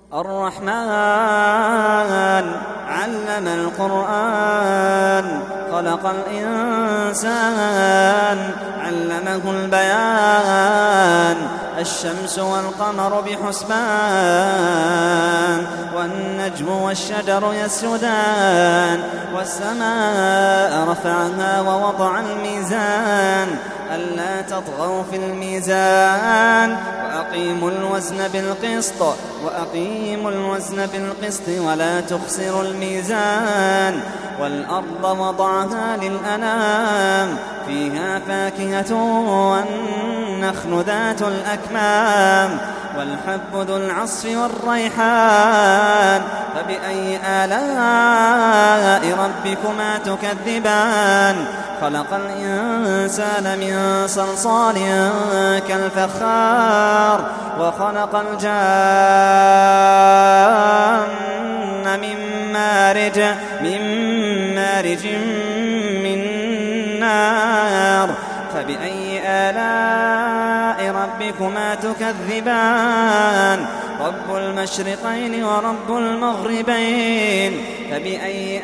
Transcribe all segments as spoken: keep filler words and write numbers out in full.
الرحمن علم القرآن خلق الإنسان علمه البيان الشمس والقمر بحسبان والنجم والشجر يسجدان والسماء رفعها ووضع الميزان ألا تطغوا في الميزان وأقيموا الوزن بالقسط وأقيموا الوزن بالقسط ولا تخسروا الميزان والأرض وضعها للأنام فيها فاكهة والنخل ذات الأكمام والحب ذو العصف والريحان فبأي آلاء ربكما تكذبان خلق الإنسان من صلصال كالفخار وخلق الجان من مارج من مارج من نار فبأي آلاء ربكما تكذبان رب المشرقين ورب المغربين فبأي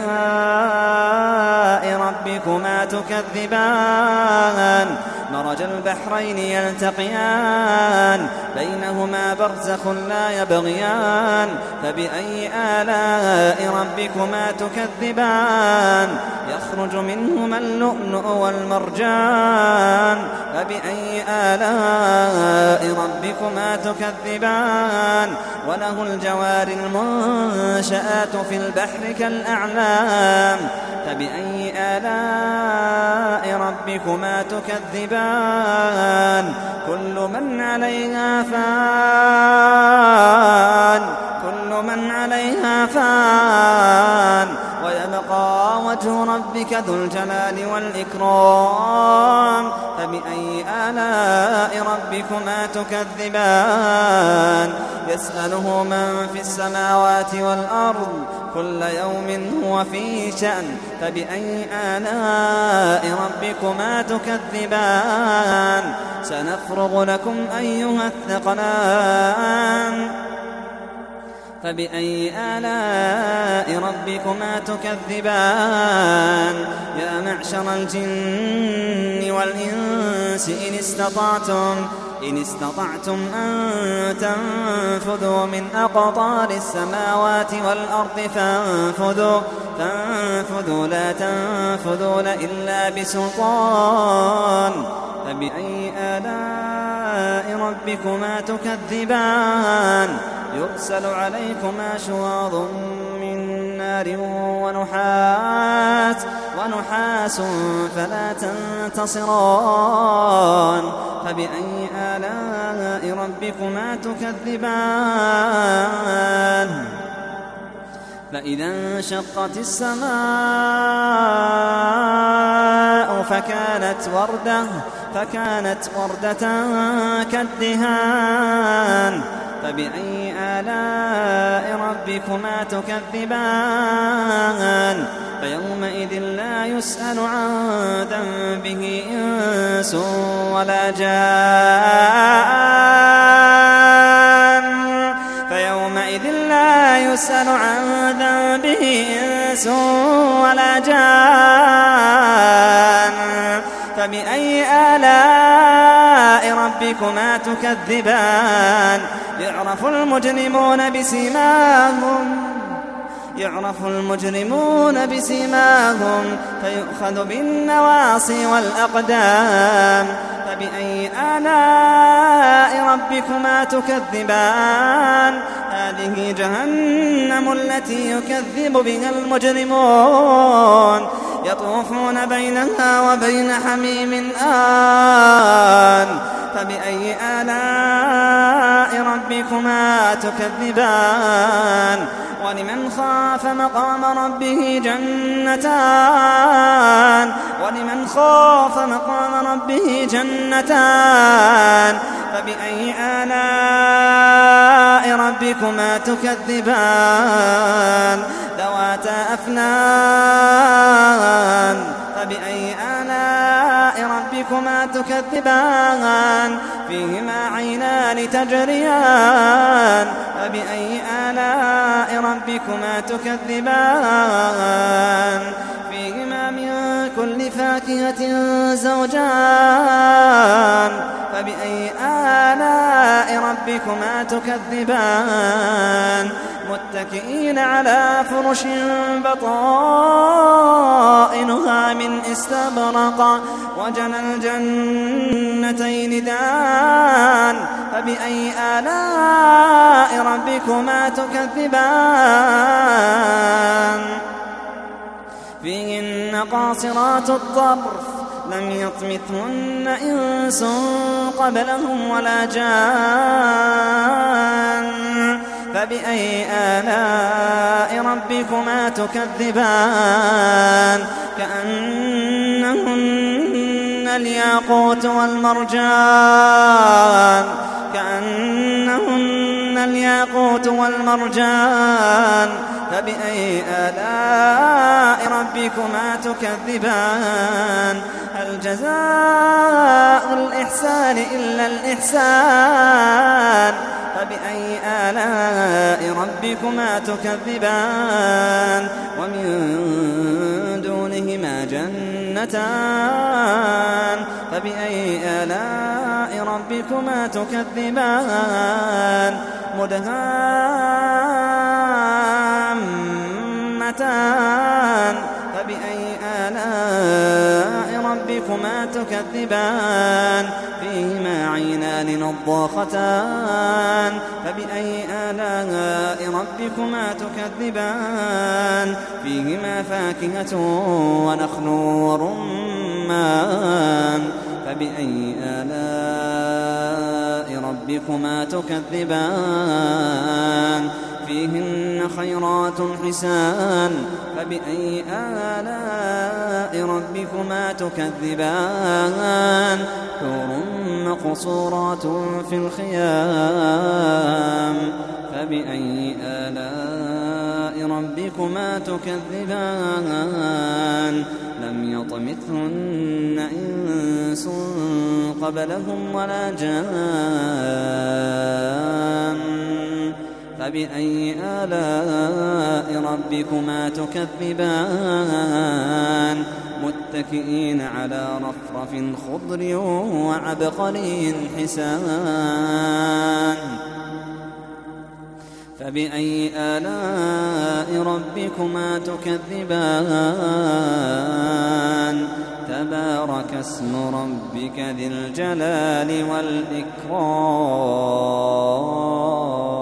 آلاء ربكما تكذبان مرج البحرين يلتقيان بينهما برزخ لا يبغيان فبأي آلاء ربكما تكذبان يخرج منهما اللؤلؤ والمرجان فبأي آلاء ربكما تكذبان وله الجوار المنشآت في البحر كالأعلام فبأي آلاء ربكما تكذبان كل من عليها فان كل من عليها فان ويبقى وجه ربك ذو الجلال والإكرام فبأي آلاء ربكما تكذبان يسأله من في السماوات والأرض كل يوم هو في شأن فبأي آلاء ربكما تكذبان سنفرغ لكم أيها الثقلان فبأي آلاء ربكما تكذبان يا معشر الجن والإنس إن استطعتم إن استطعتم أن تنفذوا من أقطار السماوات والأرض فانفذوا فانفذوا لا تنفذون إلا بسلطان فبأي آلاء ربكما تكذبان يرسل عليكما شواظ من نار ونحاس ونحاس فلا تنتصران فبأي آلاء ربكما تكذبان فإذا انشقت السماء فكانت وردة فكانت وردة كالدهان فبأي آلاء ربكما تكذبان فيومئذ لا يسأل عن ذنبه إنس ولا جان فيومئذ لا يسأل عن ذنبه إنس ولا جان فبأي آلاء ربكما تكذبان يعرف المجرمون بسيماهم يعرف المجرمون بسيماهم فيؤخذ بالنواصي والأقدام فبأي آلاء ربكما تكذبان هذه جهنم التي يكذب بها المجرمون يطوفون بينها وبين حميم آن فبأي آلاء ربكما تكذبان ولمن خاف مقام ربه جنتان ولمن خاف مقام ربه جنتان فبأي آلاء ربكما تكذبان ذواتا أفنان فبأي آلاء ربكما ربكما تكذبان فيهما عينان تجريان فبأي آلاء ربكما تكذبان فيهما من كل فاكهة زوجان فبأي آلاء ربكما تكذبان متكئين على فرش بطائنها من استبرق وجنى الجنتين دان فبأي آلاء ربكما تكذبان فيهن قاصرات الطرف لم يطمثهن إنس قبلهم ولا جان فبأي آلاء ربكما تكذبان كأنهن الياقوت والمرجان كأنهن الياقوت والمرجان فبأي آلاء ربكما تكذبان هل جزاء الإحسان إلا الإحسان فبأي آلاء ربكما تكذبان ومن دونهما جنتان فبأي آلاء ربكما تكذبان مدهامتان فبأي آلاء ربكما تكذبان فيهما عينان نضاختان فبأي آلاء ربكما تكذبان فيهما فاكهة ونخل ورمان فبأي آلاء ربكما تكذبان فيهن خيرات حسان فبأي آلاء ربكما تكذبان حور مقصورات في الخيام فبأي آلاء ربكما تكذبان لم يطمثهن إنس قبلهم ولا جان فبأي آلاء ربكما تكذبان متكئين على رفرف خضر وعبقري حسان فبأي آلاء ربكما تكذبان تبارك اسم ربك ذي الجلال والإكرام